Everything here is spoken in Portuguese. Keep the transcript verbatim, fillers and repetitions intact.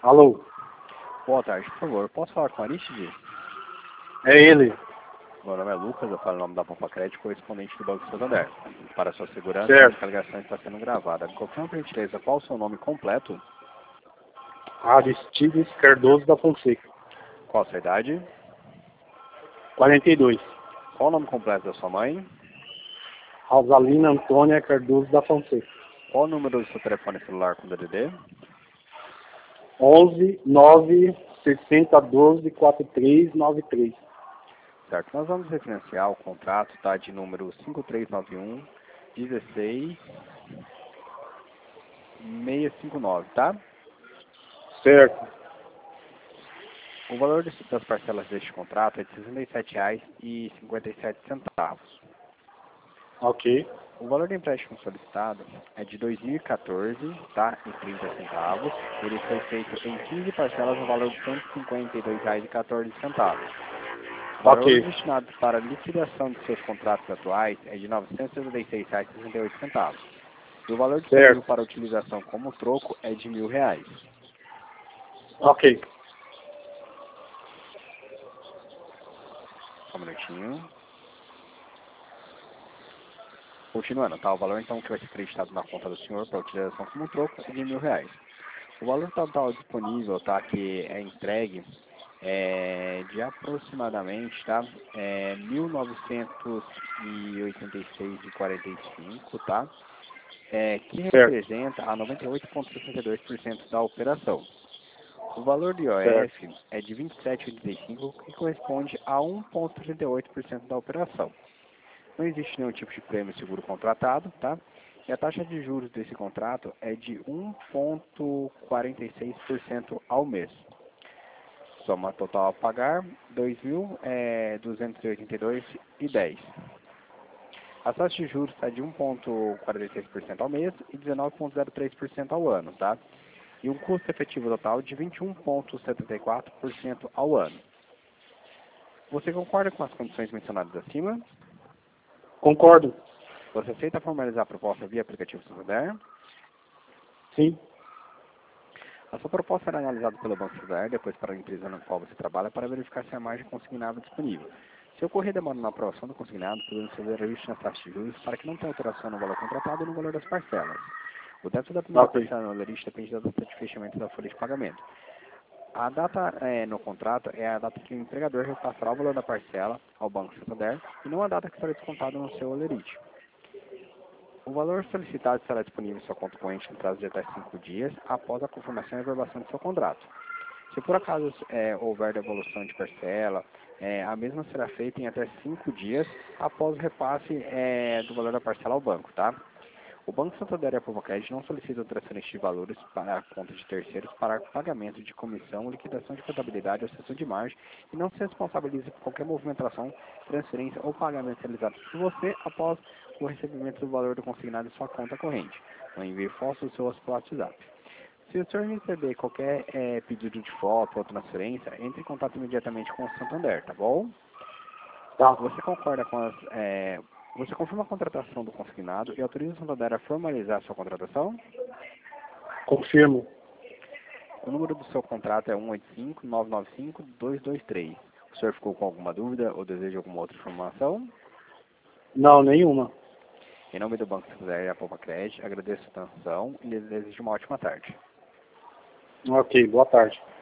Alô? Boa tarde, por favor. Posso falar com a Aristide? É ele. Meu nome é Lucas, eu falo o nome da Pompa Crédito, correspondente do Banco Santander. Para sua segurança, Certo. essa ligação está sendo gravada. Confirma, por gentileza, qual o seu nome completo? Aristides Cardoso da Fonseca. Qual a sua idade? quarenta e dois. Qual o nome completo da sua mãe? Rosalina Antônia Cardoso da Fonseca. Qual o número do seu telefone celular com D D D? onze nove sessenta doze quarenta e três noventa e três. Certo, nós vamos refinanciar o contrato, tá, de número cinco três nove um dezesseis seiscentos e cinquenta e nove, tá? Certo. O valor das parcelas deste contrato é de sessenta e sete reais e cinquenta e sete centavos. Ok. O valor do empréstimo solicitado é de dois mil e quatorze, tá? E trinta centavos. Ele foi feito em quinze parcelas no valor de cento e cinquenta e dois reais e quatorze centavos. O valor Ok. destinado para a liquidação de seus contratos atuais é de novecentos e setenta e seis reais e sessenta e oito centavos. E o valor disponível Certo. para utilização como troco é de mil reais. Ok. Só um minutinho. Continuando, tá? O valor então que vai ser acreditado na conta do senhor para utilização como troco é de mil reais. O valor total disponível, tá? Que é entregue é de aproximadamente, tá? É mil novecentos e oitenta e seis reais e quarenta e cinco, tá? É, que Certo. representa a noventa e oito vírgula sessenta e dois por cento da operação. O valor do I O Certo. F é de vinte e sete vírgula oitenta e cinco, que corresponde a um vírgula trinta e oito por cento da operação. Não existe nenhum tipo de prêmio seguro contratado, tá? E a taxa de juros desse contrato é de um vírgula quarenta e seis por cento ao mês. Soma total a pagar, dois mil duzentos e oitenta e dois reais e dez centavos. A taxa de juros está de um vírgula quarenta e seis por cento ao mês e dezenove vírgula zero três por cento ao ano, tá? E um custo efetivo total de vinte e um vírgula setenta e quatro por cento ao ano. Você concorda com as condições mencionadas acima? Concordo. Você aceita formalizar a proposta via aplicativo Santander? Sim. A sua proposta será analisada pelo Banco Santander, depois para a empresa na qual você trabalha, para verificar se há margem consignada disponível. Se ocorrer demora na aprovação do consignado, podemos fazer ajuste nas taxas de juros para que não tenha alteração no valor contratado e no valor das parcelas. O débito da primeira Ok. parcela no alerite depende da data de fechamento da folha de pagamento. A data é, no contrato é a data que o empregador repassará o valor da parcela ao Banco Santander e não a data que será descontado no seu alerite. O valor solicitado será disponível em sua conta corrente no prazo de até cinco dias após a confirmação e averbação do seu contrato. Se por acaso é, houver devolução de parcela, é, a mesma será feita em até cinco dias após o repasse é, do valor da parcela ao banco, tá? O Banco Santander e a Pompa Crédito não solicitam transferência de valores para a conta de terceiros para pagamento de comissão, liquidação de contabilidade ou cessão de margem e não se responsabiliza por qualquer movimentação, transferência ou pagamento realizado por você após o recebimento do valor do consignado em sua conta corrente. Não envie fotos do seu WhatsApp. Se o senhor receber qualquer é, pedido de foto ou transferência, entre em contato imediatamente com o Santander, tá bom? Tá. Você concorda com as... É, você confirma a contratação do consignado e autoriza o Santander a formalizar a sua contratação? Confirmo. O número do seu contrato é um oito cinco, nove nove cinco, dois dois três. O senhor ficou com alguma dúvida ou deseja alguma outra informação? Não, nenhuma. Em nome do Banco Santander e a Pompa Crédito, agradeço a atenção e desejo uma ótima tarde. Ok, boa tarde.